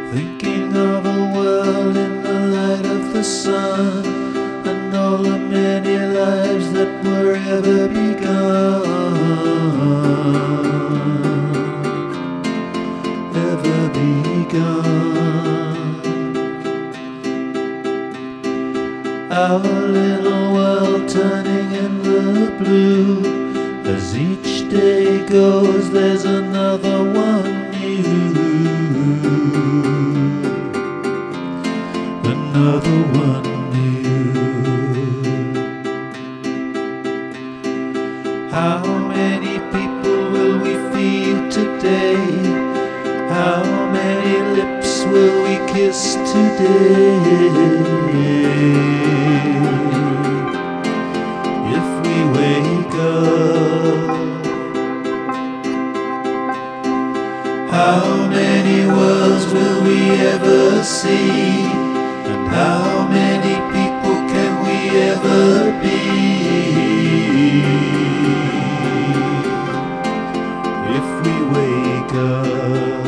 Thinking of a world in the light of the sun, and all the many lives that were ever begun, ever begun. Our little world turning in the blue. As each day goes, there's another one new. Another one new. How many people will we feed today? How many lips will we kiss today? If we wake up, how many worlds will we ever see? And how many people can we ever be? If we wake up.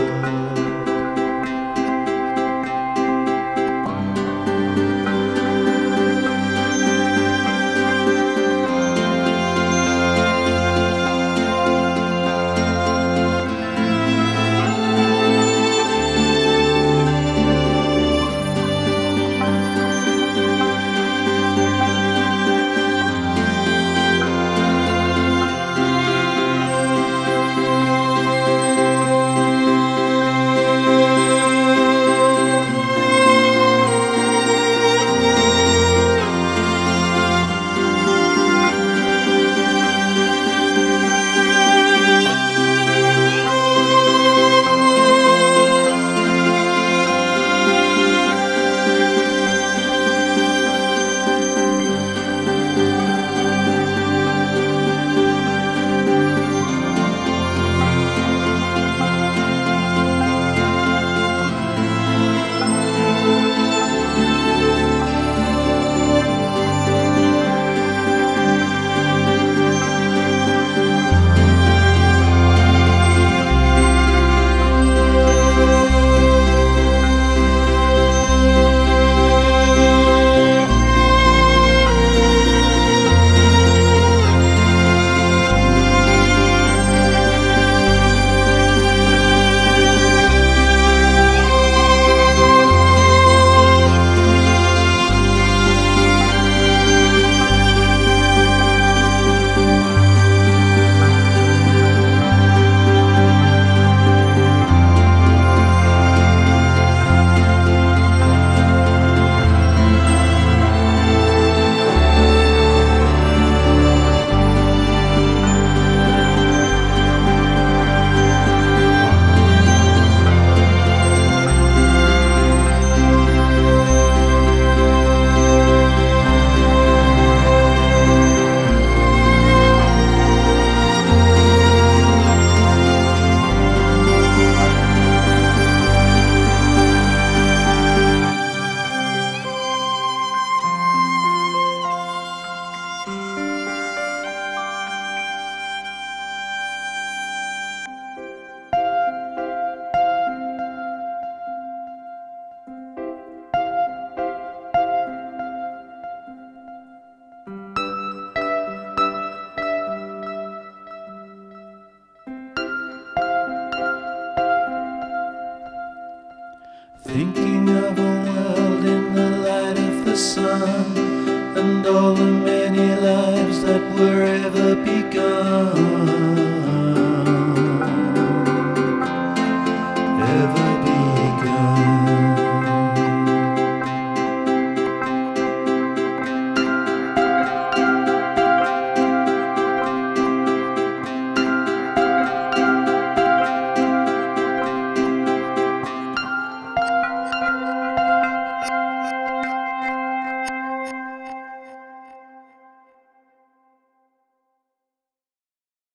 Thinking of a world in the light of the sun, and all the many lives that were ever begun,